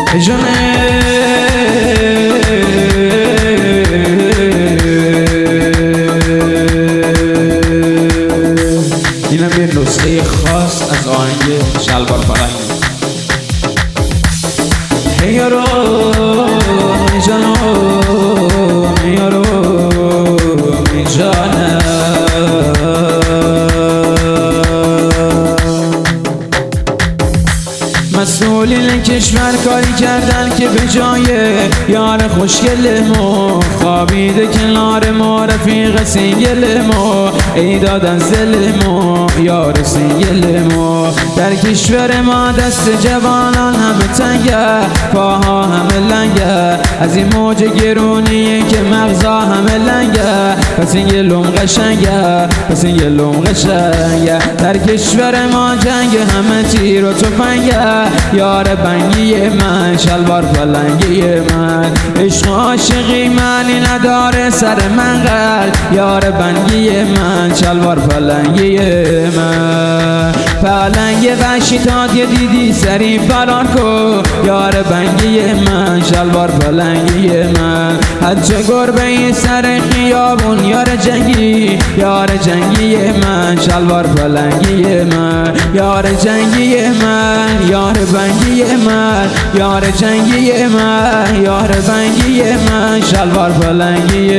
اینم یه نسخه خاص از آهنگ شلوار فرنگی. هی یارو می جانو می یارو می جانم، مسئولین کشور کاری کردن که به جای یار خوشگل ما خوابیده کنار ما رفیق سینگل ما، ای دادن زل ما یار سینگل ما. در کشور ما دست جوانان همه تنگه، پاها همه لنگه، از این موج گرونیه که مغزا همه لنگه. پس این گلوم قشنگه، پس این گلوم قشنگه. در کشور ما جنگ همه تیر و تفنگه، یار بنگی من شلوار پلنگی من. عشق عاشقی منی نداره سر من قلب، یار بنگی من شلوار پلنگی من. پلنگ وحشی تا دیدی سری فرار کن، یار بنگی من شلوار پلنگی من. حج گربه سر خیابون یار جنگی، یار جنگی من شلوار پلنگی من. یار جنگی من، یار بنگی من، یار جنگی من، یار بنگی من شلوار پلنگی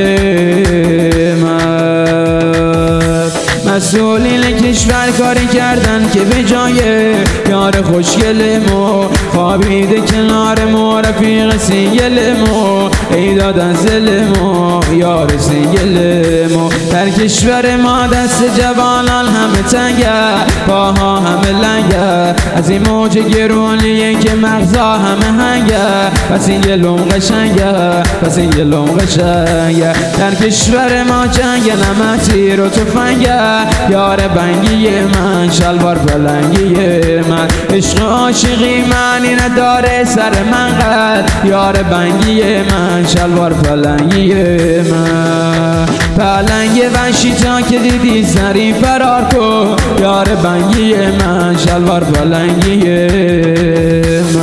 من. مسئولین کشور کاری کردن که به جای یار خوشگل ما خوابیده کنار ما رفیق سینگل ما، ای دادن زل ما یار سینگل ما. در کشور ما دست جوانان همه تنگه، پاها همه لنگه، از این موج گرونیه که مغزا همه هنگه. پس این گلوم قشنگه، پس این گلوم قشنگه. در کشور ما جنگ نمه تیر و تفنگه، یار بنگی من شلوار پلنگی من. عشق عاشقی منی نداره سر من قلب، یار بنگی من شلوار پلنگی من. پلنگ وحشی تا که دیدی سری فرار کن، یار بنگی من شلوار پلنگی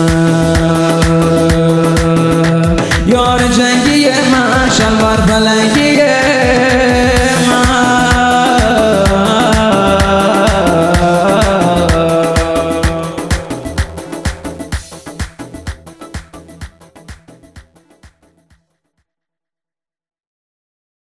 من. یار جنگی من شلوار پلنگی